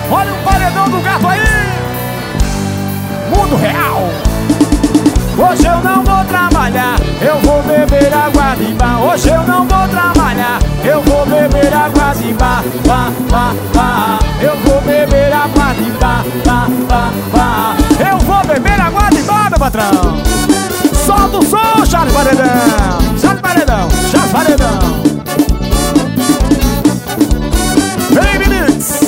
Olha o paredão do gato aí. Mundo real. Hoje eu não vou trabalhar, eu vou beber água de bar. Hoje eu não vou trabalhar, eu vou beber água de bar. Eu vou beber água de bar. Eu vou beber água de bar, meu patrão. Solta o som, Charles Paredão. Charles Paredão, Charles Paredão. Vem, meninos.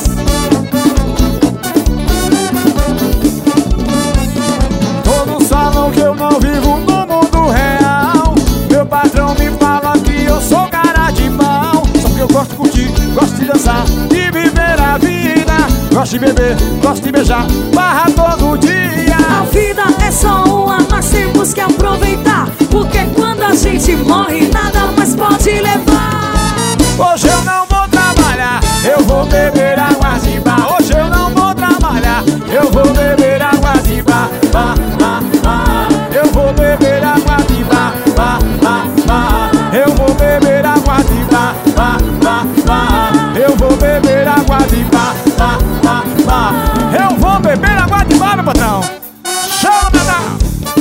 Todos falam que eu não vivo no mundo real. Meu patrão me fala que eu sou cara de pau. Só que eu gosto de curtir, gosto de dançar e viver a vida. Gosto de beber, gosto de beijar, barra todo dia. A vida é só uma, mas temos que aproveitar. Porque quando a gente morre, nada mais pode levar. Hoje eu não vou trabalhar, eu vou beber água de bar. Hoje eu não vou trabalhar, eu vou beber água de bar. Eu vou beber água de bar. Eu vou beber água de bar. Eu vou beber água de bar. Eu vou beber água de bar, meu patrão. Chama, patrão.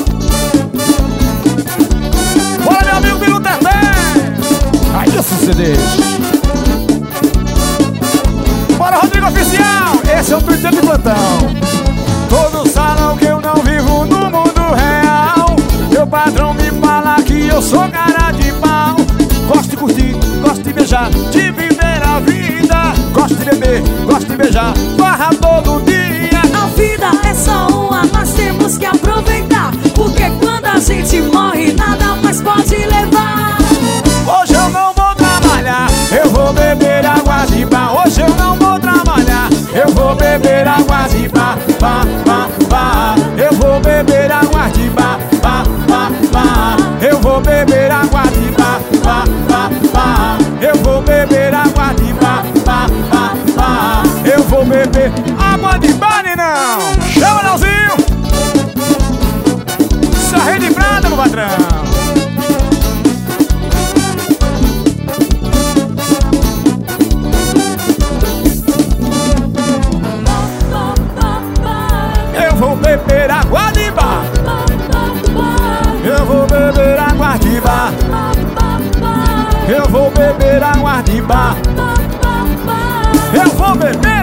Bora, meu amigo Bilu Teté. Aí isso se deixa. Bora, Rodrigo Oficial. Esse é o Twitter de plantão. Todos falam que eu não vivo no mundo real. Meu patrão me fala que eu sou cara de pau. Gosto de curtir, gosto de beijar, de viver a vida. Gosto de beber, gosto de beijar, barra todo dia. A vida é só uma, mas temos que aproveitar. Porque quando a gente morre, nada mais pode levar. Hoje eu não vou trabalhar, eu vou beber água de bar. Hoje eu não vou trabalhar, eu vou beber água de bar. Eu vou beber água de bar. Eu vou beber água de bar. Eu vou beber água de bar. Eu vou beber água de bar, não. Chama, Leozinho. Sarrei de prata, meu patrão. Eu vou beber água de bar. Eu vou beber água de bar. Eu vou beber água de bar. Eu vou beber